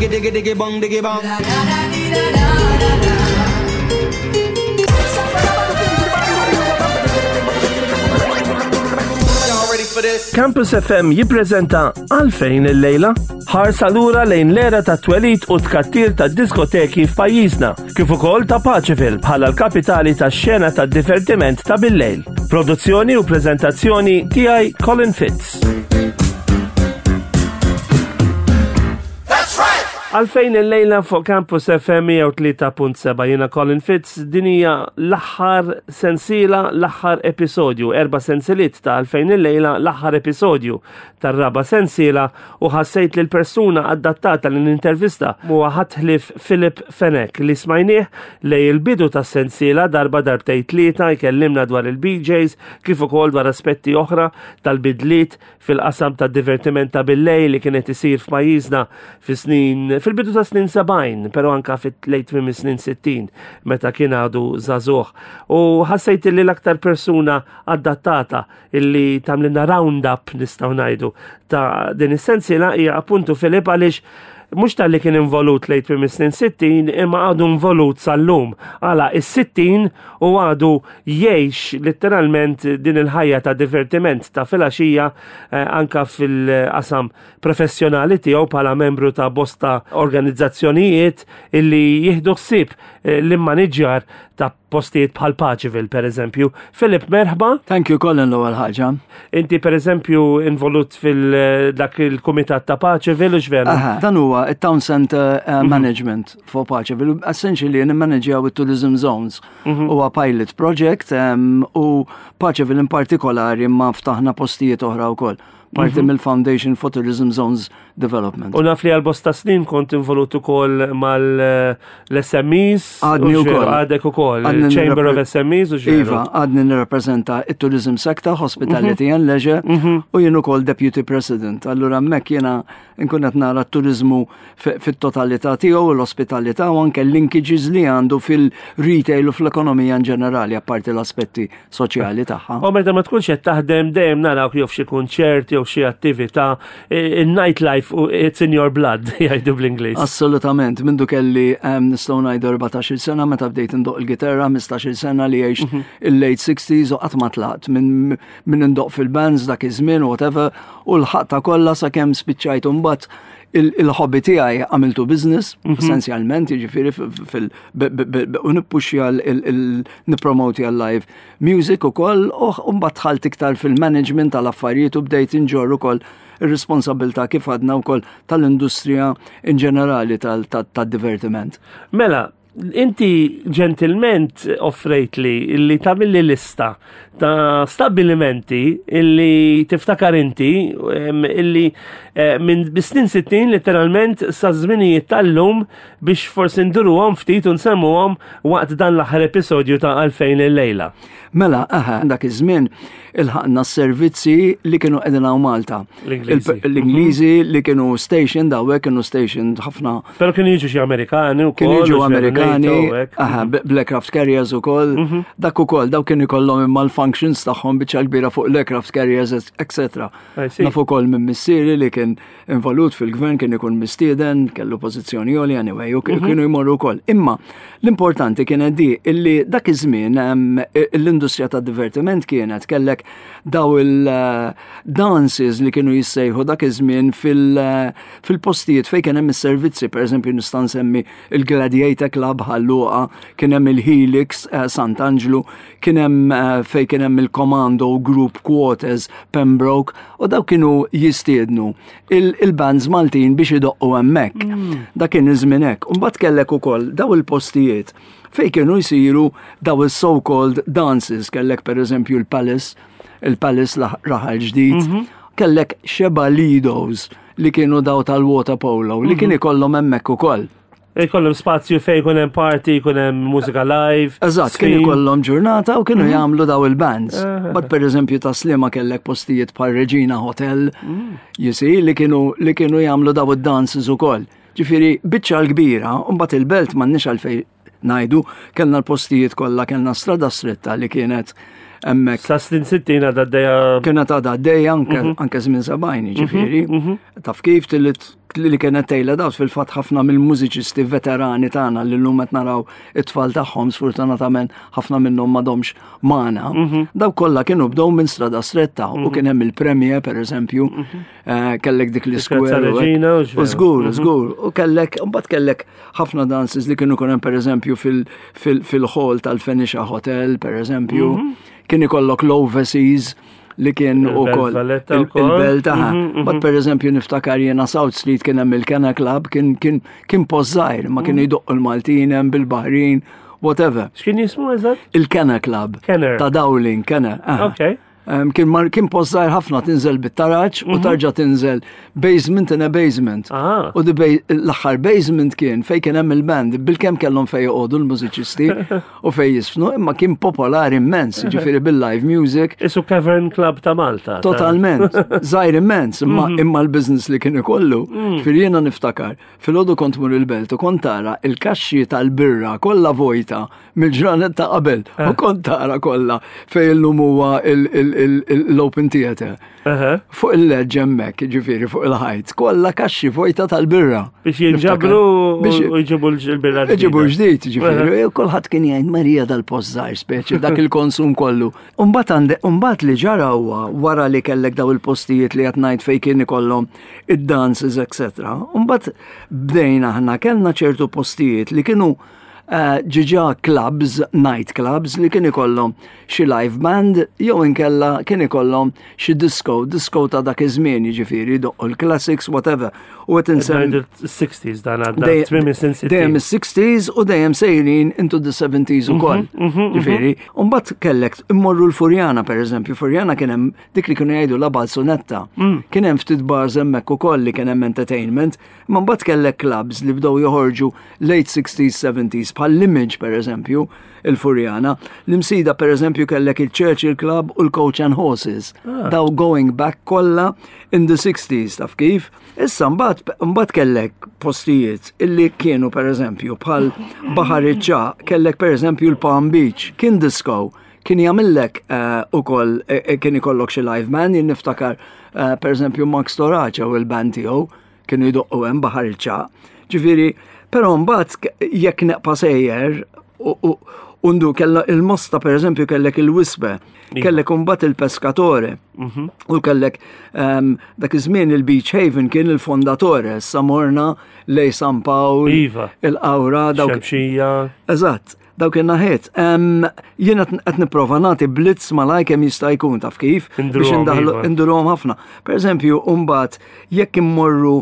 diggy diggy diggy bong diggy bong. Campus FM jippreżenta Għalfejn il-lejla ħarsa lura lejn l-era ta' twelid u tkattir ta' diskoteki f'pajjiżna, kif ukoll ta' Paċeville bħala l-kapitali tax-xena tad-divertiment ta' bil-lejl. Produzzjoni u preżentazzjoni tiegħi Colin Fitz. Għalfejn il-lejla fuq Campus FM 103.7 jiena Colin Fitz, dinija l-aħħar sensiela, l-aħħar episodju, 4 sensiliet ta' Għalfejn il-lejla, l-aħħar episodju tar-raba sensiela u ħassejt li l-persuna adattata l-intervista huwa ħatħlif Philip Fenek li smajnieh lej il-bidu ta' sensiela darba darbtej tlieta jkellimna dwar il-BJs kif ukoll dwar aspetti oħra tal-bidliet fil-qasam tad-divertiment ta' bil-lejl li kienet isir f'pajjiżna fil-bidu ta' snin 70, pero anka fit-lejt minn snin 60, meta kien għadu żagħżugħ. U ħassejt li l-aktar persuna adattata illi tagħmlilna round-up nistgħu ngħidu ta' din is-sensiela hija appuntu Filip għaliex mux tal-li kien involut lejt minn snin 60 imma għadu involut sal-lum għala is-60 u għadu jiex literalment din il-ħajja ta' divertiment ta' filaxija anka fil-qasam professjonali tiegħu bħala membru ta' bosta organizzazzjonijiet illi jieħdu ħsieb l-immaniġġjar ta' postijiet bħal Paċeville, per eżempju. Filip, merħba. Thank you, Colin, l-ewwel ħaġa. Inti, per eżempju, involut fil-dak il-Kumitat ta' Paċeville u x'veru? Dan huwa it-Town Center Management for Paċeville. Essentially, nimmanagġjaw it-tourism zones. Huwa pilot project u Paċeville in partikolari ma ftaħna postijiet oħra wkoll. Parti mill-Foundation for Tourism Zones Development. U naf li għal-bosta snin kont involut ukoll mal-SMEs. Għadni ukoll. Għadek ukoll. Chamber of SMEs u xveru. Iva, għadni nirrappreżenta it-tourism sector, hospitality and leisure, u jien ukoll deputy president. Allura hemmhekk jiena nkun qed nara t-turizmu fit-totalità tiegħu u l-ospitalità u anke linkages li għandu fil-retail u fl-ekonomija in ġenerali apparti l-aspetti soċjali tagħha. U meta ma tkunx qed taħdem dejjem naraw kif xi kunċerti xi attività, il-nightlife it's in your blood, jgħidu bl-Ingliż. Assolutament, mindu kelli nistgħu ngħidu 14 sena meta bdejt indoq il-gitarra, 15 sena li jgħix il-late 60s u qatt ma tlaqt minn indoq fil-bands dak iż-żmien whatever u l-ħaqta kollha sakemm spiċċajt imbagħad il-hobby tiegħi għamiltu business, essenzjalment, jiġifieri u nippuxja nippromoti għal-live music ukoll u mbagħad dħalt iktar fil-management tal-affarijiet u bdejt inġor ukoll ir-responsabilità kif għadna wkoll tal-industrija in ġenerali tad-divertiment. Mela, inti ġentilment offrejt li tagħmilli lista ta' stabilimenti illi tiftakar inti illi minn bis-snin 60 literalment sa' żminijiet tal-lum biex forsi nduruhom ftit u nsemmuhom waqt dan l-aħħar episodju ta' Għalfejn il-lejla. Mela, dak iż-żmien ilħaqna s-servizzi li kienu qegħdin hawn Malta. L-Ingliżi li kienu station dawhekk kienu station ħafna. Però kienu jiġu xi Amerikani wkoll. Kienu jiġu Amerikani, Blackcraft Carriers ukoll. Dak ukoll daw kienu jkollhom imma l-functions tagħhom biċċa kbira fuq Blackcraft Carriers, etc. Naf ukoll minn missieri li kien involut fil-gvern kien ikun mistieden, kellu pożizzjoni għoli anyway, u kienu jmorru wkoll. Imma l-importanti kienet di illi dak iż-żmien l-industrija tad-divertiment kienet kellek daw il-dances li kienu jissejħu dak iż-żmien fil-postijiet fejn kien hemm is-servizzi, pereżempju nista' nsemmi il-Gladiator Club ħalluqa, kien hemm il-Helix Sant'Angelo, kien hemm fejn kien hemm il-Commando Group Quarters Pembroke u daw kienu jistiednu il-bands Maltin biex idoqqu hemmhekk. Dak kien iż-żmien hekk. U mbagħad kellek ukoll daw il-postijiet fej kienu jisiru daw il-so-called dances, kellek per eżempju il-Palace raħal ġdid, kellek Xebalidos li kienu daw tal-water polo, li kien ikollhom hemmhekk ukoll. Ikollhom spazju fejn jkun hemm party, jkun hemm mużika live. Eżatt, kien ikollhom ġurnata u kienu jagħmlu daw il-bands. Bad per eżempju ta' Slima kellek postijiet bħal Regina Hotel, li kienu jagħmlu daw id-dances ukoll. Ġifieri biċċa l-kbira, u mbagħad il-belt m'għandniex għalfejn ngħidu, kellna l-postijiet kollha, kellna strada stretta li kienet Emmek. Sa snin 60 għadha d-dejja. Kienet għadha d-dejja anke żmien 70 ġifieri. Taf kif li kienet tejla daw fil-fatt ħafna mill-mużiċisti veterani tagħna li llum qed naraw it-tfal tagħhom sfortunatament ħafna minnhom m'għadhomx magħna. Daw kollha kienu bdew minn strada stretta u kien hemm il-premje pereżempju, kellek dik l-iskwera. U żgur, u mbagħad kellek ħafna dances li kienu hemm pereżempju fil-hall tal-Fenicia Hotel pereżempju, kien ikollok l-overseas li kien u koll il-belta. Bat per eżempju niftakar jena South Street kien hemm il-Kena Club, kien pożżajr, ma kien jidoq il-Maltin hemm bil-Bahrin, whatever. X'kien jismu eżatt? Il-Kena Club. Ta' Dowling, Kena. Okay. Kien pożżajr ħafna tinżel bit-taraġġ u tarġa' tinżel basement in a basement. U l-aħħar basement kien fejn kien hemm il-band bil-kemm kellhom fejn joqogħdu l-mużiċisti u fejn jisfnu, imma kien popolari immens, ġifieri bil-live music. Isu Cavern Club ta' Malta. Totalment, żgħir immens, imma l-business li kien ikollu. Ġifieri jiena niftakar, fil-għodu kont mur il-belt u kont tara il-kaxxi tal-birra kollha vojta mill-ġranet ta' qabel u kont tara kollha fejn illum huwa l-open theater. Fuq il-ledge hemmhekk, ġifieri fuq il-ħajt, kollha kaxxi vojta tal-birra. Biex jinġabru u jġibu l-birra. Jġibu ġdid, ġifieri. Kulħadd kien jgħid Marija dal-pożżar speċi dak il-konsum kollu. Mbagħad li ġara huwa wara li kellek daw il-postijiet li qed ngħid fejn kien ikollhom id-dances, etc. Mbagħad bdejna aħna kellna ċertu postijiet li kienu ġiġa clubs, night clubs li kien ikollhom xi live band jew inkella kien ikollhom xi disco ta' dak iż-żmien jiġifieri doqqu l-classics whatever. U qed insemmi il-60s dan għadda dejjem is-60s u dejjem sejrin into the 70s ukoll. Ġifieri, u mbagħad kellek immorru l-Furjana pereżempju, Furjana kien hemm dik li kienu jgħidu la balzonetta. Kien hemm ftit bars hemmhekk ukoll li kien hemm entertainment, imma mbagħad kellek clubs li bdew joħorġu late 60s, 70s bħall-Image pereżempju, il-Furjana, l-imsida pereżempju kellek il-Churchill Club u l-Coach and Horses. Daw going back kollha in the 60s, taf kif? Issa mbagħad kellek postijiet illi kienu pereżempju bħal Baħar iċ-Ċaq, kellek pereżempju l-Palm Beach, kien disco, kien jagħmillek ukoll kien ikollok xi live man, jien niftakar pereżempju Max Toraċa u l-band tiegħu kienu jdoqqu hemm Baħar iċ-Ċaq. Ġifieri, però mbagħad jekk neqpa sejjer undu kella il-Mosta pereżempju kellek il-Wisbe, kellek mbagħad il-Pescatore u kellek dak iż-żmien il-Beach Haven kien il-fondatore, Samorna lej San Pawl, il-Awra Xemxija. Eżatt. Dawk in-naħiet. Jien qed nipprova nagħti blitz malaj kemm jista' jkun taf kif biex indurhom ħafna. Pereżempju mbagħad jekk immorru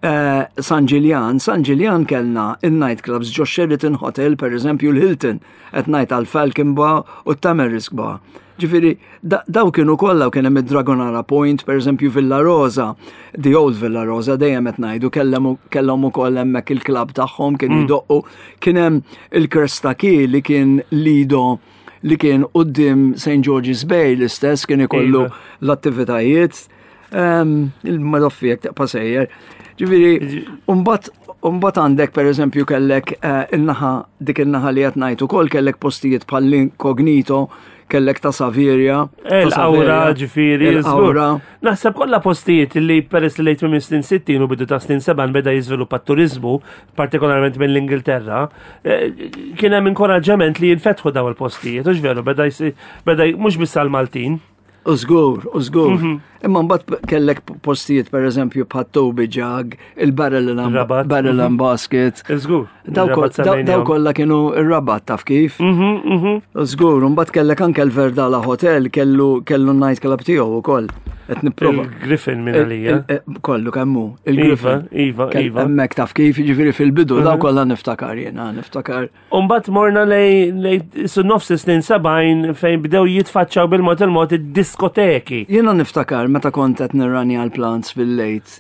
San Ġiljan kellna il-night clubs ġo Sheraton Hotel, per eżempju l-Hilton, at night għal-Falcon Bar u Tamarisk Bar. Ġifiri, daw kienu kollha u kien hemm id-Dragonara Point, per eżempju Villa Rosa, the old Villa Rosa, dejjem qed ngħidu kellhom ukoll hemmhekk il-klabb tagħhom kienu jdoqqu, kien hemm il-Cresta Key li kien lido li kien quddiem St. George's Bay l-istess kien ikollu l-attivitajiet il-madoffi jekk taqpa sejjer. Ġifieri, umbat għandek per eżempju kellek dik il-naħa li qed ngħid ukoll kellek postijiet bħal Incognito, kellek ta' Savirja. L-Awra ġifieri. L-Awra. Naħseb kollha postijiet li peress li lejt minn snin 60 u bidu ta' snin 7 beda jiżviluppa t-turiżmu, partikolarment minn l-Ingilterra, kien hemm inkoraġġament li jinfetħu daw il-postijiet, u x'veru beda mhux biss għall-Maltin. Użgur. Imma mbagħad kellek postijiet pereżempju bħat Toby Jug, il-Barrel and Basket. Użgur. Daw kollha kienu ir-Rabat taf kif. Użgur, mbagħad kellek anke l-Verdala Hotel kellu night club tiegħu wkoll. Qed nipprova. Il-Griffin minn għalija. Kollu kemmu. Il-Griffin. Iva. Hemmhekk taf kif jiġifieri fil-bidu daw kollha niftakar jiena, niftakar. U mbagħad morna lej nofs snin 70 fejn bdew jitfaċċaw bil-mod il-mod id-diskoteki. Jiena niftakar meta kont qed nirrani għall-plants fil-late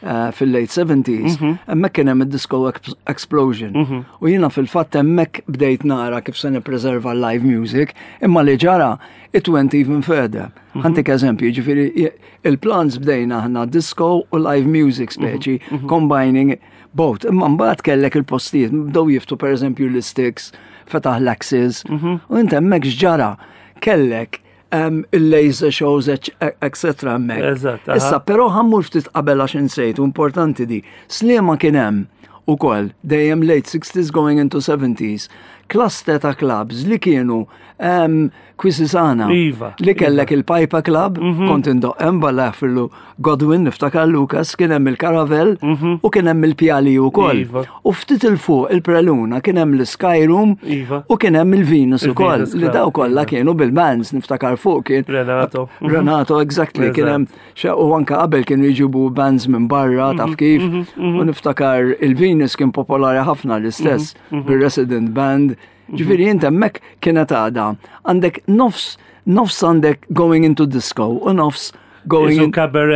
70s, hemmhekk kien hemm id-disco explosion. U jiena fil-fatt hemmhekk bdejt nara kif se nippreserva live music, imma li ġara it went even further. Ħantik eżempju, ġifieri il-plants bdejna aħna disco u live music speċi, combining both. Imma mbagħad kellek il-postijiet, bdew jiftu pereżempju l-Sticks, fetaħ l-Axis, u inti hemmhekk x'ġara kellek il-laser shows, etc. Issa, pero ħammur ftit qabel għax insejtu, importanti di. Sliema kien hemm ukoll dejjem late 60s going into 70s, klaster ta' clubs li kienu Kwisisana li kellek il-Piper Club, kont indoqqem balla fillu Godwin, niftakar Lucas, kien hemm il-Caravel u kien hemm il-Pjali ukoll. U ftit il-fuq il-Preluna kien hemm l-Sky Room u kien hemm il-Venus ukoll. Li daw kollha kienu bil-bands, niftakar fuq kien Renato, exactly, kien hemm u anke qabel kienu jiġibu bands minn barra taf kif. U niftakar il-Venus kien popolari ħafna l-istess bil-Resident Band. Ġifiri jinta mek kienet għada, għandek nofs għandek going into disco, u nofs going into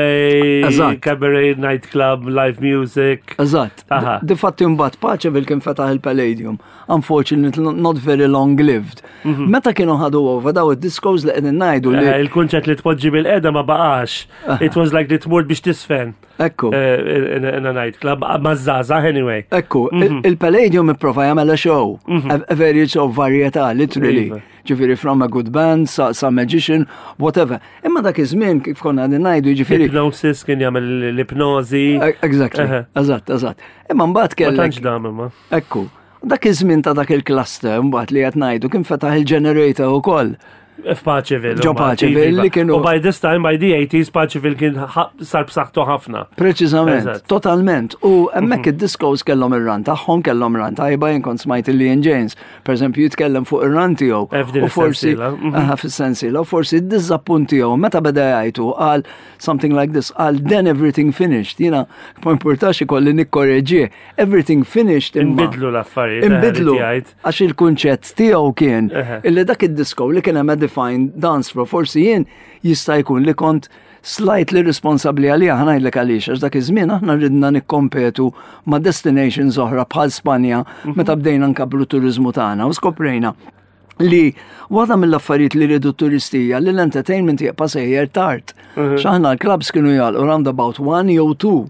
cabaret, nightclub, live music. Eżatt. Difatti mbagħad Paċevil kien fetaħ il-Palladium, unfortunately not very long lived. Meta kienu ħadu over daw id-discos li qegħdin ngħidu li il-kunċett li tpoġġi bil-qeda ma baqax. It was like li tmur biex tisfen. Ekku. In a nightclub, mazzaza anyway. Ekku, il-Palladium ipprova jagħmel show, a very show varjetà, literally. Ġifiri from a good band, sa magician, whatever. Imma dak iż-żmien kif konna ngħidu ġifiri. Hypnosis kien jagħmel l-ipnożi. Exactly. Eżatt. Imma mbagħad kellek. Ekku. Dak iż-żmien ta' dak il-cluster mbagħad li qed ngħidu kien fetaħ il-generator ukoll. F'Paċevil. Ġo Paċevil li kienu. U by this time, by the 80s, Paċevil kien sar b'saħħtu ħafna. Preċiżament, totalment. U hemmhekk id-discos kellhom ir-run tagħhom, kellhom run tajba jien kont smajt il-Ian James. Pereżempju jitkellem fuq ir-run tiegħu. U forsi fis-sensiela, u forsi d-diżappunt tiegħu meta beda jgħidu qal something like this, qal then everything finished. Jiena ma importax ikolli nikkorreġġih. Everything finished. Inbidlu l-affarijiet. Inbidlu għax il-kunċett tiegħu kien illi dak id-disco li kien hemm defined dance floor, forsi jien jista' jkun li kont slightly responsabbli għalija ħanajdlek għaliex għax dak iż-żmien aħna ridna nikkompetu ma' destinations oħra bħal Spanja meta bdejna nkabru turizmu tagħna u skoprejna li waħda mill-affarijiet li rridu turistija li l-entertainment jibqa' sejjer tard. X'aħna l-clubs kienu jgħalqu round about 1 jew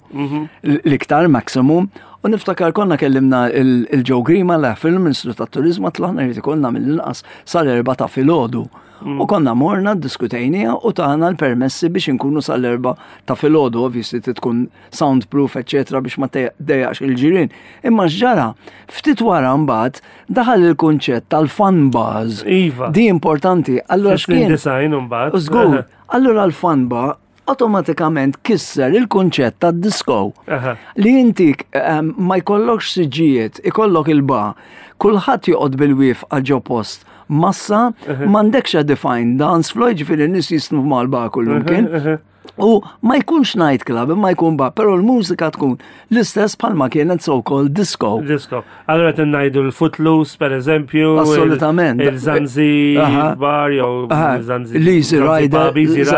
2 l-iktar maximum. U niftakar konna kellimna il-Joe Grima l-film Ministru tat-Turizmu tlaħna jrid ikollna mill-inqas sal-4 ta' filgħodu. U konna morna diskutejnija u taħna l-permessi biex inkunu sal-4 ta' filgħodu, ovviously tkun soundproof, eccetera, biex ma tdejjaqx il-ġirien. Imma x'ġara, ftit wara mbagħad daħal il-kunċett tal-fun bars. Iva. Di importanti. Allura x'kien design mbagħad. Żgur. Allura l-fun bar automatikament kisser il-kunċett ta' disco. Li intik ma jkollokx siġijiet, ikollok il-ba, kulħadd joqgħod bil-wif għal post massa, m'għandekx defined dance floor, ġifieri nies jisnu mal-ba kullum kien. U ma jkunx nightclub, ma jkun ba, pero l-mużika tkun l-istess palma kienet so-called disco. Disco. Allora t-najdu l-Footloose, per eżempju. Assolutament. Il-Zanzi bar, jew il-Zanzi. L-Easy Rider.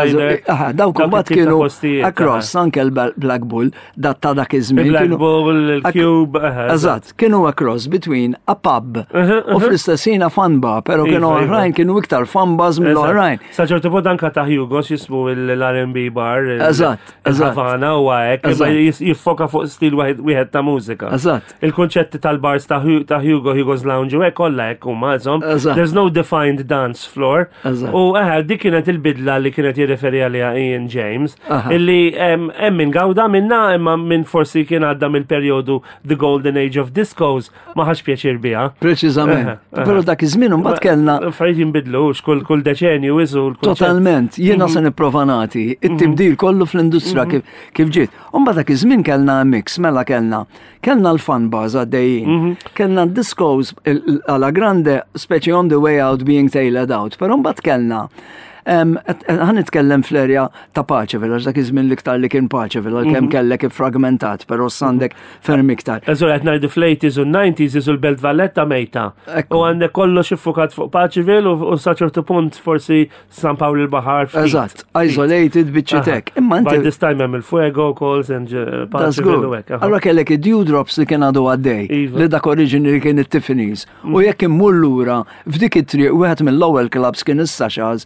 Daw kumbat kienu across, anke l-Black Bull, ta' dak iż-żmien. Black Bull, il-Cube. Eżatt, kienu across between a pub u fl-istessina fun bar, pero kienu oħrajn, kienu iktar fun bars mill-oħrajn. Saċertu pod anka ta' Hugo, jismu l-R&B bar. Eżatt. Havana u għek, jiffoka fuq stil wieħed ta' mużika. Eżatt. Il-konċetti tal-bars ta' Hugo's Lounge u għek kollha hekk huma għazhom. There's no defined dance floor. U dik kienet il-bidla li kienet jirreferi għaliha Ian James, illi hemm min gawda minna imma minn forsi kien għadda mill-perjodu The Golden Age of Discos ma ħax pjaċir biha. Preċiżament. Però dak iż-żmien imbagħad kellna affarijiet jinbidlux kull deċenju iżu l-kunċett. Totalment. Jiena se nipprova nagħti tibdil kollu fl-industrija kif ġiet. Umba dak iż-żmien kellna mix, mela kellna l-fun bars għaddejjin, kellna discos alla grande speċi on the way out being tailored out, però mbagħad kellna ħan nitkellem fl-erja ta' Paċevil, għax dak iż-żmien l-iktar li kien Paċevil, kemm kellek fragmentat, però s'għandek ferm iktar. Eżur qed ngħidu fl-80s u 90s iżu l-Belt Valletta mejta. U għandek kollox iffukat fuq Paċevil u sa ċertu punt forsi San Pawl il-Baħar. Eżatt, isolated biċċitek. Imma by this time hemm il-Fuego calls and Paċevil u hekk. Allura kellek id-Dewdrops li kien għadu għaddej, li dak oriġinali kien it-Tiffany's. U jekk immur lura f'dik it-triq wieħed mill-ewwel clubs kien is-Sashas li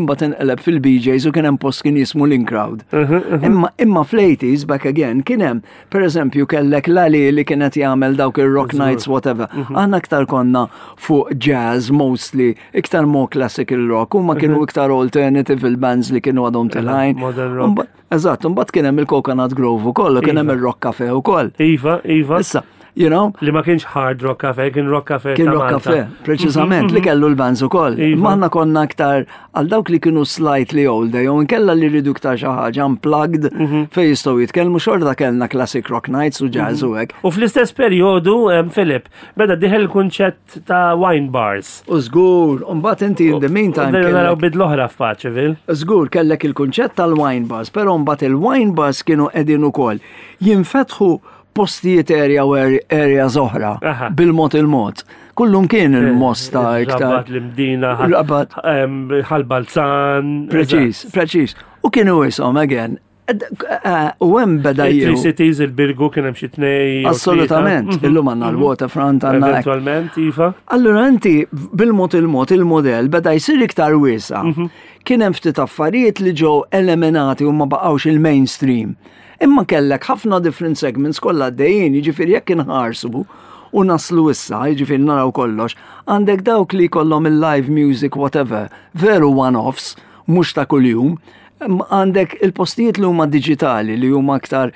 imbagħad inqeleb fil-BJs u kien hemm post kien jismu l-In-Crowd. Imma fl-80s back again kien hemm pereżempju kellek Lali li kienet jagħmel dawk ir-rock nights whatever. Aħna aktar konna fuq jazz mostly, iktar mo classical rock, huma kienu iktar alternative il-bands li kienu għadhom tilħajn. Eżatt, mbagħad kien hemm il-Coconut Grove ukoll, kien hemm ir-Rock Cafe ukoll. Iva. Issa, you know? Li ma kienx hard rock cafe, kien rock cafe. Kien rock cafe, preċiżament, li kellu l-bands ukoll. Maħna konna aktar għal dawk li kienu slightly older, jew inkella li rridu iktar xi ħaġa unplugged fejn jistgħu jitkellmu xorta kellna classic rock nights u jazz u hekk. U fl-istess perjodu, Filip, beda diħel kunċett ta' wine bars. U żgur, u mbagħad inti in the meantime. Naraw bidl-oħra f'Paċeville. Żgur kellek il-kunċett tal-wine bars, però mbagħad il-wine bars kienu qegħdin ukoll jinfetħu postijiet area oħra bil-mod il-mod. Kullum kien il-mosta iktar. Rabat l-Mdina, ħal-Balzan. Preċis. U kienu jisom, again. U hemm beda Three Cities, il-Birgu kien hemm xi tnej. Assolutament. Illum għandna l-waterfront għandna. Eventualment, iva. Allura inti bil-mod il-modell beda jsir iktar wiesa. Kien hemm ftit affarijiet li ġew eliminati u ma baqgħux il-mainstream. Imma kellek ħafna different segments kollha għaddejjin, jiġifieri jekk inħarsu u naslu issa, jiġifieri naraw kollox, għandek dawk li kollhom il-live music whatever, veru one-offs, mhux ta' kuljum, għandek il-postijiet li huma digitali li huma aktar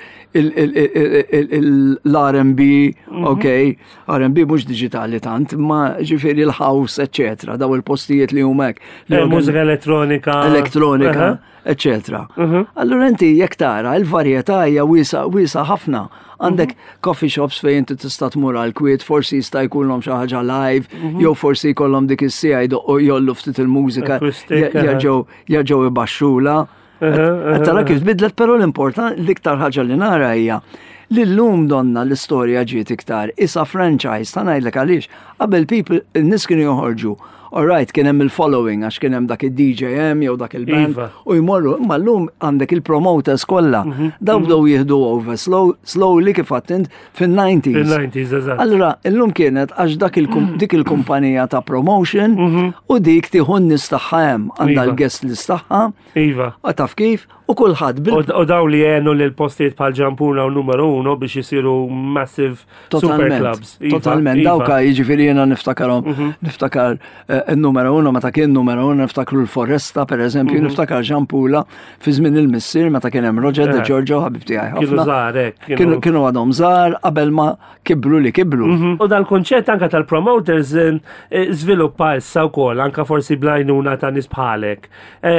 l-R&B, R&B mhux digitali tant, ma ġifieri l-house, eccetera, daw il-postijiet li huma hekk. Mużika elettronika, eccetera. Allura inti jekk tara l-varjetà hija wiesa ħafna. Għandek coffee shops fejn inti tista' tmur għal kwiet, forsi jista' jkollhom xi ħaġa live, jew forsi jkollhom dik is-sija jollu ftit il-mużika jerġgħu ibaxxula. Tara kif tbidlet, però l-importanti l-iktar ħaġa li nara hija li llum donna l-istorja ġiet iktar isa franchise ta' ngħidlek għaliex qabel people in-nies kienu joħorġu. Alright, kien hemm il-following għax kien hemm dak il-DJM jew dak il-band u jmorru, imma llum għandek il-promoters kollha. Daw bdew jieħdu over slowly kif għattint fin-90s. Fin-90s, eżatt. Allura llum kienet għax dik il-kumpanija ta' promotion u dik tieħu n-nies tagħha hemm għandha l-guest list tagħha. Iva. Taf kif? U kulħadd U daw li għenu li l-postijiet bħal ġampuna u numero 1 biex jisiru massive super clubs. Totalment, dawka jiġifieri jiena niftakar il-numero 1 meta kien numero 1 niftakru l-Foresta pereżempju, niftakar ġampula fi żmien il-missier meta kien hemm Roger De Giorgio ħabib tiegħi ħafna. Kienu żgħar hekk. Kienu għadhom żgħar qabel ma kibru. U dal-konċett anke tal-promoters żviluppa issa wkoll anke forsi blajnuna ta' nies bħalek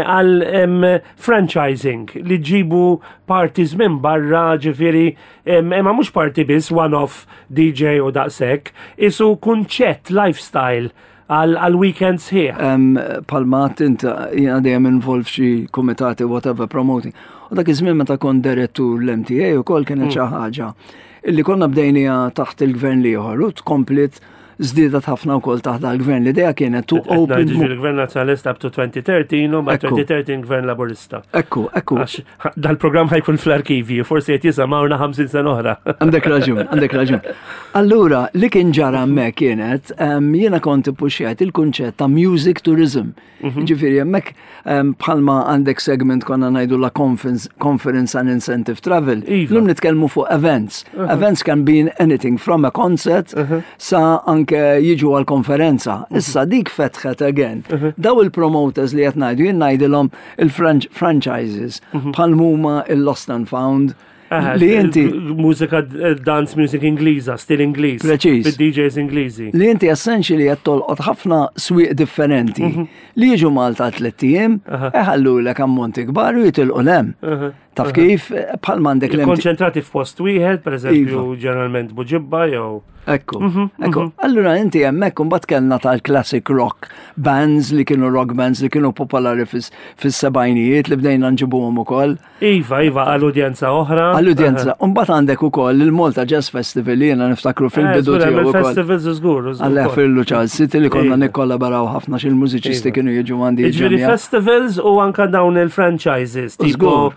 għal franchising li ġibu parties minn barra ġifieri ma mhux party biss one-off DJ u daqshekk, isu kunċett lifestyle għal weekends here. Palmat inta jiena dejjem involv xi kumitati whatever promoting. U dak iż-żmien meta kont direttur l-MTA ukoll kienet xi ħaġa illi konna bdejnija taħt il-gvern li ieħor u tkomplit żdiedet ħafna wkoll taħt il-gvern li dejja kienet to open. Il-gvern nazzjonalista up to 2013 u ma 2013 gvern laburista. Ekku. Dal-programm ħajkun fl-arkivi, forsi qed jisimgħuna 50 sena oħra. Għandek raġun. Allura li kien ġara hemmhekk kienet jiena kont ippuxxjajt il-kunċett ta' music tourism. Ġifieri hemmhekk bħalma għandek segment konna ngħidu la conference and incentive travel. Llum nitkellmu fuq events. Events can be anything from a concert sa jiġu għal-konferenza. Issa dik fetħet again. Daw il-promoters li qed ngħidu jien ngħidilhom il-franchises bħal huma il-Lost and Found. Li inti mużika dance music Ingliża, stil Ingliż. Bid-DJs Ingliżi. Li inti essentially qed tolqot ħafna swieq differenti. Li jiġu Malta 3 ijiem, ħallulek ammonti kbar u jitilqu hemm. Taf kif bħal m'għandek konċentrati f'post wieħed, pereżempju ġeneralment Buġibba jew. Ekku. Allura inti hemmhekk imbagħad kellna tal-classic rock bands li kienu rock bands li kienu popolari fis-sebgħinijiet li bdejna nġibuhom ukoll. Iva, għall-udjenza oħra. Għall-udjenza. Imbagħad għandek ukoll il-Malta Jazz Festival li jiena niftakru fil-bidu tiegħu ukoll. Festivals żgur. Alla fil Charles City li konna nikkollaboraw ħafna xil-mużiċisti kienu jiġu għandi. Jiġifieri festivals u anke dawn il-franchises tipo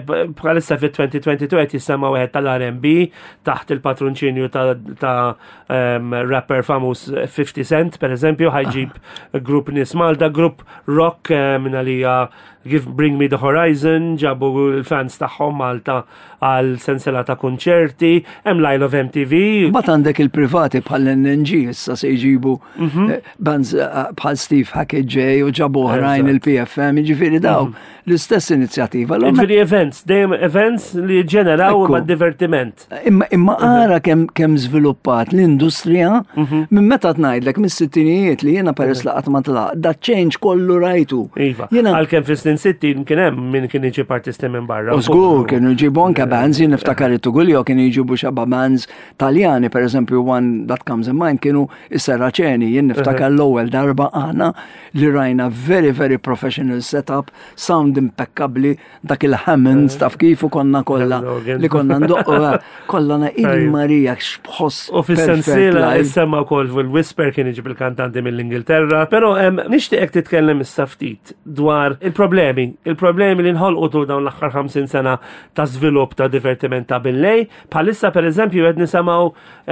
bħalissa fit-2022 qed jissemma wieħed tal-R&B taħt il-patronċinju ta' rapper famus 50 Cent, per eżempju, ħajġib grupp nies Malta, grupp rock minn għalija Bring Me the Horizon, ġabu l-fans tagħhom Malta għal sensela ta' konċerti, hemm Lyle of MTV. Mbagħad għandek il-privati bħal NNG issa se jġibu bands bħal Steve Hackett u ġabu oħrajn il-PFM, jiġifieri daw l-istess inizjattiva. Jiġifieri events, dejjem events li ġeneraw mad-divertiment. Imma ara kemm żviluppat l-industrija minn meta ngħidlek mis-sittinijiet li jiena peress laqat ma tlaq, da change kollu rajtu. Iva, għalkemm fis-60 kien hemm min kien jiġi partisti minn barra. Żgur kienu jġibu anke bands, jien niftakar it-Tuguljo kienu jġibu xabba bands Taljani, pereżempju One That Comes in Mind kienu is-Serraċeni, jien niftakar l-ewwel darba aħna li rajna very very professional setup, sound impeccabli, dak il-Hammonds taf kif konna kollha li konna ndoqqu kollha il-Marija x'bħoss. U fis-sensiela issemma wkoll il-Whisper kien iġib il-kantanti mill-Ingilterra, però nixtieqek titkellem issa ftit dwar il-problemi li nħolqu dawn l-aħħar 50 sena ta' żvilupp ta' divertiment ta' billej, bħalissa pereżempju qed nisimgħu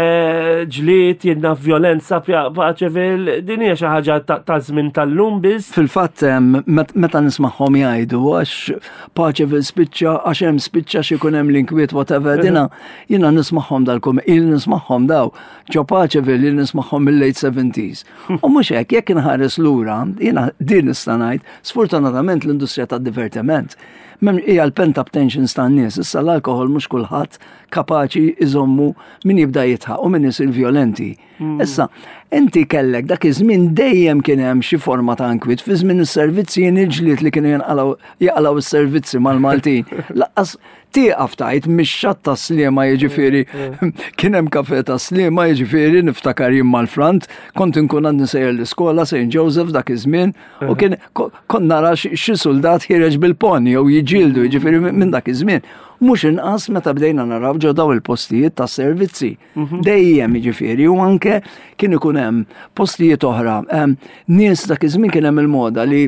ġlied jinna violenza paċevil, din hija xi ħaġa ta' żmien tal-lum biss. Fil-fatt meta nisma'hom jgħidu għax paċevil spiċċa għax hemm spiċċa xi jkun hemm l-inkwiet whatever jiena nisma'hom nisma'hom daw ġo paċevil li nisma'hom mill-late 70s. U mhux hekk jekk inħares lura, jiena din nista' ngħid, sfortunatament l-industrija tad-divertiment hija l-pent-up tensions tan-nies, issa l-alkohol mhux kulħadd kapaċi iżommu min jibda jitħaq u min isir violenti. Issa, inti kellek dak iż-żmien dejjem kien hemm xi forma ta' ankwit fi żmien is-servizzi il-ġlied li kienu jaqalgħu is-servizzi mal-Maltin. Laqqas tieqaf tajt mix-xatt ta' Sliema jiġifieri kien hemm kafè ta' Sliema jiġifieri niftakar jien mal-Frant, kont inkun għandi sejjer l-iskola St. Joseph dak iż-żmien u kien kont nara xi soldat ħireġ bil-poni jew jiġġieldu jiġifieri minn dak iż-żmien. Mhux inqas meta bdejna naraw ġew daw il-postijiet ta' servizzi. Dejjem jiġifieri u anke kien ikun hemm postijiet oħra. Nies dak iż-żmien kien hemm il-moda li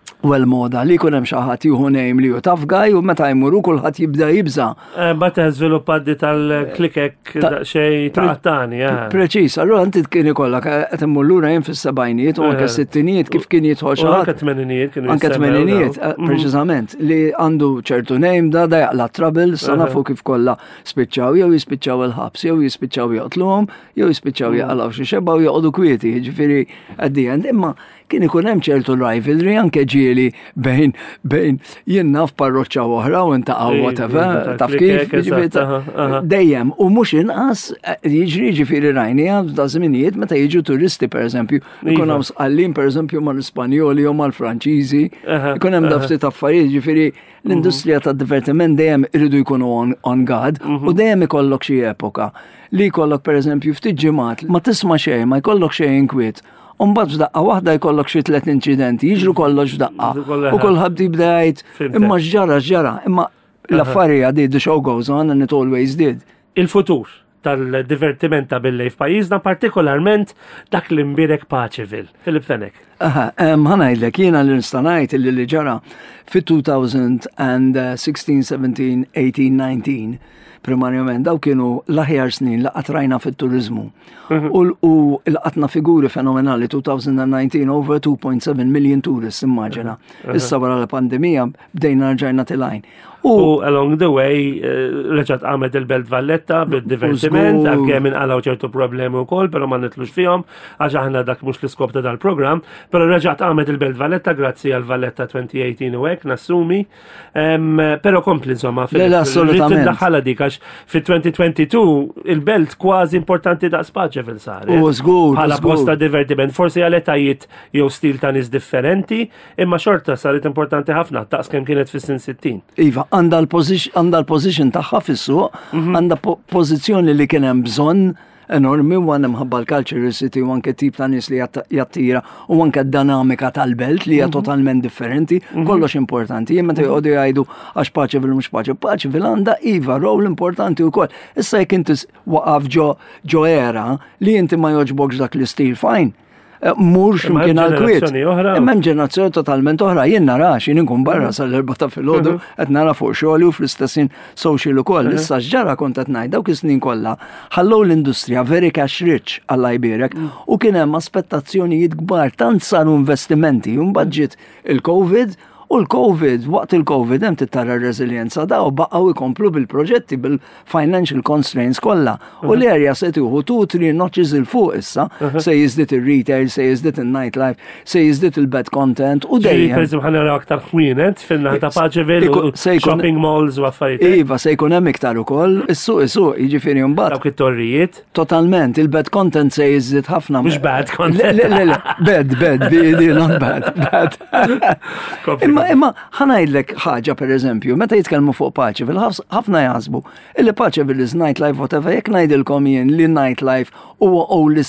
jkun hemm xi ħadd jieħu nejm li hu tough guy u meta jmuru kulħadd jibda jibża. Bata żviluppat tal-klikek xejn taqtani. Preċiż, allura inti kien ikollok qed immur lura jien fis-sebgħinijiet u anke s-sittinijiet kif kien jidħol xi ħadd. Anke tmeninijiet kienu anke tmeninijiet, preċiżament, li għandu ċertu nejm da jaqla trouble, sa nafu kif kollha spiċċaw jew jispiċċaw il-ħabs, jew jispiċċaw joqtluhom, jew jispiċċaw jaqalgħu xi xebba u joqogħdu kwieti, jiġifieri at the end. Imma kien ikun hemm ċertu rivalry anke ġieli bejn jien naf parroċċa oħra u intaqgħu whatever taf kif dejjem u mhux inqas jiġifieri rajnija ta' żminijiet meta jiġu turisti pereżempju ikun hemm sqallin pereżempju mal-Ispanjoli jew mal-Franċiżi, ikun hemm ftit affarijiet jiġifieri l-industrija tad-divertiment dejjem iridu jkunu on guard u dejjem ikollok xi epoka li jkollok pereżempju ftit ġimgħat ma tisma' xejn, ma jkollok xejn inkwiet. Umbagħad f'daqqa waħda jkollok xi 3 inċidenti, jiġru kollox f'daqqa. U kulħadd jibda jgħid imma x'ġara, imma l-affarijiet did the show goes on and it always did. Il-futur tal-divertiment ta' billej f'pajjiżna partikolarment dak li mbirek paċevil. Filip Fenek. Ħanajdlek jiena li nista' ngħid li ġara fit-2016, 17, 18, 19 primarjament daw kienu l-aħjar snin laqat rajna fit-turizmu. U laqatna figuri fenomenali 2019 over 2.7 million tourists immaġina. Issa wara l-pandemija bdejna rġajna tilajn. U along the way reġat għamet il-Belt Valletta bid-divertiment, għakem inqalaw ċertu problemi wkoll, però ma nitlux fihom għax aħna dak mhux l-iskop ta' dal-programm, però reġat għamet il-Belt Valletta grazzi għal Valletta 2018 u hekk nassumi, però kompli insomma fil-daħħala dik għax fit-2022 il-Belt kważi importanti da' Paċevil sar. Bħala posta divertiment, forsi għal etajiet jew stil ta' nies differenti, imma xorta saret importanti ħafna, taqs kemm kienet fis-sin 60. Iva, għandha l-pożition tagħha fis-suq, għandha pożizzjoni li kien hemm bżonn enormi u għandha mħabba l-culture city u anke tip ta' nies li jattira u anke d-dinamika tal-belt li hija totalment differenti, kollox importanti. Jien meta jqogħdu jgħidu għax Paċevil mhux Paċevil għandha iva rol importanti wkoll. Issa jekk inti waqaf ġo era li inti ma jogħġbokx dak l-istil fajn. murx mkien għal-kwiet. Imma ġenerazzjoni totalment oħra, jien nara xin inkun barra sal-4 ta' filgħodu qed nara fuq xogħli u fl-istessin social ukoll. Issa x'ġara kont qed ngħid dawk is-snin kollha ħallew l-industrija very cash rich Alla jbierek u kien hemm aspettazzjonijiet kbar tant saru investimenti u mbagħad il-COVID. U l-COVID, waqt il-COVID, hemm titara r-reżiljenza daw baqgħu jkomplu bil-proġetti bil-financial constraints kollha. U l-area se tieħu 2-3 notches il fuq issa, se jiżdied ir-retail, se jiżdied in-nightlife, se jiżdied il-bed content u dejjem. Pereżempju ħanara aktar ħwienet fin-naħa ta' Paċeville u shopping malls u affarijiet. Iva, se jkun hemm iktar ukoll, is-suq, jiġifieri mbagħad. Dawk it-torrijiet. Totalment, il-bed content se jiżdied ħafna. Mhux bad content. Le, bed, not bad. Imma ħanajdlek ħaġa per eżempju, meta jitkellmu fuq Paċeville, ħafna jaħsbu illi Paċeville is nightlife whatever, jekk ngħidilkom jien li nightlife huwa only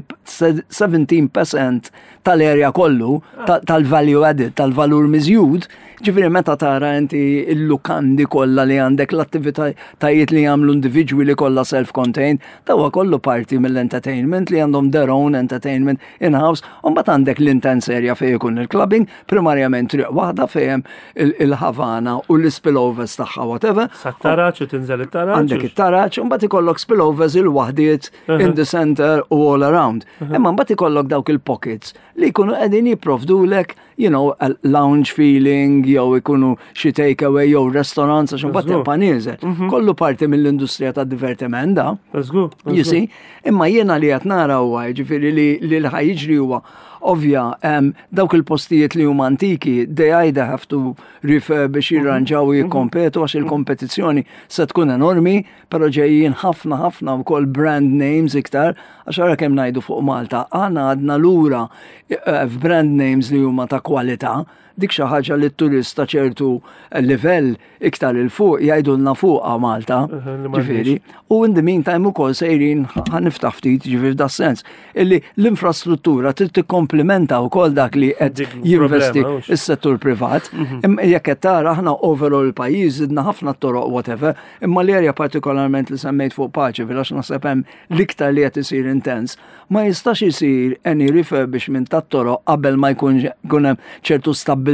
17% tal-area kollu, tal-value added, tal-valur miżjud, ġifieri meta tara inti il-lukandi kollha li għandek l-attivitajiet li jagħmlu individwi li kollha self-contained, huwa kollu parti mill-entertainment li għandhom their own entertainment in-house, u mbagħad għandek l-intense area fejn ikun il-clubbing, primarjament triq waħda fejn il-Havana u l-spillovers tagħha whatever. Sat-taraċ u tinżel it-taraċ. Għandek it-taraċ u mbagħad ikollok spillovers il-waħdiet in the center u all around. Imma mbagħad ikollok dawk il-pockets li jkunu qegħdin jipprovdulek, a lounge feeling, jew ikunu xi takeaway jew restaurants għax imbagħad tibqa' nieżel. Kollu parti mill-industrija tad-divertiment da. You see? Imma jiena li qed nara huwa jiġifieri li l-ħajjiġri huwa ovvja dawk il-postijiet li huma antiki they either have to refurbish jirranġaw jikkompetu għax il-kompetizzjoni se tkun enormi, però ġejjin ħafna wkoll brand names iktar għax ara kemm ngħidu fuq Malta għandna għadna lura f'brand names li huma ta' kwalità. Dik xi ħaġa li t-turista ċertu livell iktar il-fuq jgħidulna fuqha Malta, ġifieri. U in the meantime ukoll sejrin ħaniftaħ ftit ġifieri f'da sens illi l-infrastruttura trid tikkomplimenta wkoll dak li qed jinvesti is-settur privat. Jekk qed tara aħna overall il-pajjiż idna ħafna toroq whatever, imma l-erja partikolarment li semmejt fuq Paċeville għax naħseb hemm l-iktar li qed isir intens, ma jistax isir any refurbishment tat-toroq qabel ma jkun hemm ċertu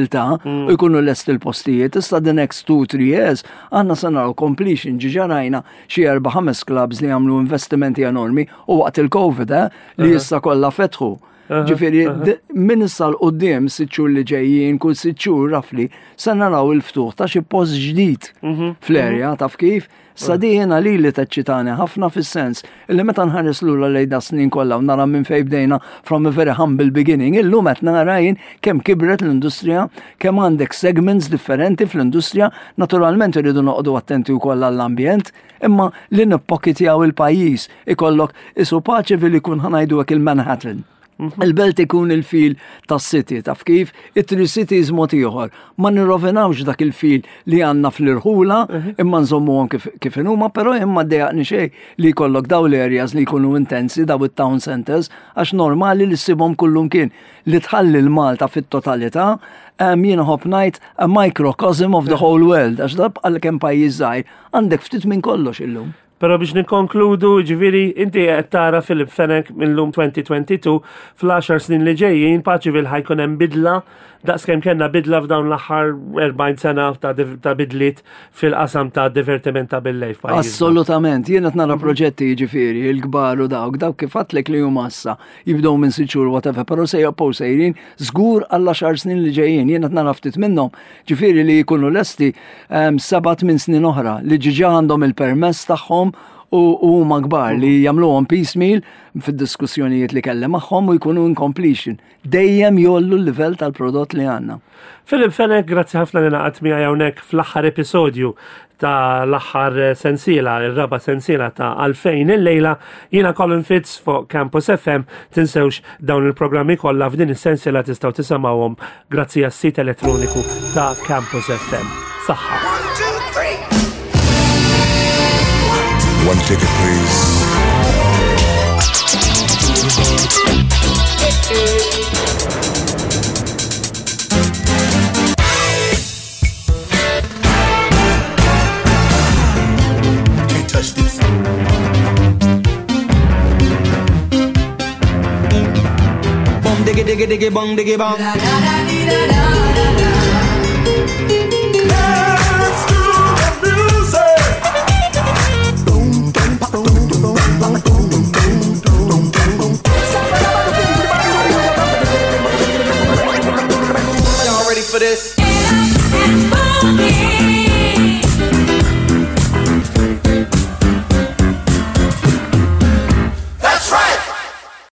u jkunu lest il-postijiet. Issa the next 2-3 years għanna sanaw completion ġiġarajna xie 4-5 clubs li għamlu investimenti enormi u waqt il-Covid li jissa kollha fetħu. Ġifieri min issa l-qudiem 6 xhur li ġejjin, kull 6 xhur rafli se naraw il-ftuħ ta' xi post ġdid fl-erja taf kif. Sadijena li taċċitani ħafna fis-sens illi meta nħares lura lejda snin kollha u nara minn fejn bdejna from a very humble beginning, illum qed nara jien kemm kibret l-industrija, kemm għandek segments differenti fl-industrija, naturalment iridu noqogħdu attenti wkoll għall-ambjent, imma li nippokkitjaw il-pajjiż ikollok isu Paċeville ikun ħanajdu hekk il-Manhattan. Il-belt ikun il-fil tas-city, taf kif? It-tri cities mod ieħor. Ma nirrovinawx dak il-fil li għandna fl-irħula, imma nżommuhom kif huma, però imma dejaqni xejn li jkollok daw l-areas li jkunu intensi daw it-town centers għax normali li ssibhom kullum kien li tħalli l-Malta fit-totalità jiena ħobb ngħid a microcosm of the whole world għax dab għalkemm pajjiż żgħir għandek ftit minn kollox illum. Pero biex nikkonkludu, ġifieri inti qed tara Philip Fenech mill-lum 2022 fl-10 snin li ġejjin Paċeville ħajkun hemm bidla daqskemm kellna bidla f'dawn l-aħħar 40 sena ta' bidliet fil-qasam ta' divertiment ta' bil-lejl f'pajjiżna. Assolutament, jiena qed nara proġetti ġifieri l-kbar u dawk kif għadlek li huma issa jibdew minn 6 xhur whatever, però se jabqgħu sejrin żgur għall-10 snin li ġejjin. Jiena qed nara ftit minnhom ġifieri li jkunu lesti 7-8 snin oħra li ġiġa għandhom il-permess tagħhom u huma kbar li jagħmluhom piecemeal fid-diskussjonijiet li kellem magħhom u jkunu in completion. Dejjem jollu l-livell tal-prodott li għandna. Philip Fenech, grazzi ħafna li naqgħod miegħi hawnhekk fl-aħħar episodju ta' l-aħħar sensiela, ir-raba' sensiela ta' 2000 il-lejla. Jiena Colin Fitz fuq Campus FM. Tinsewx dawn il-programmi kollha f'din is-sensiela tistgħu tisimgħuhom grazzi għas-sit elettroniku ta' Campus FM. Saħħa. 1 ticket, please. Can't touch this. diggy diggy bong diggy bong. Let's do the music. Y'all ready for this?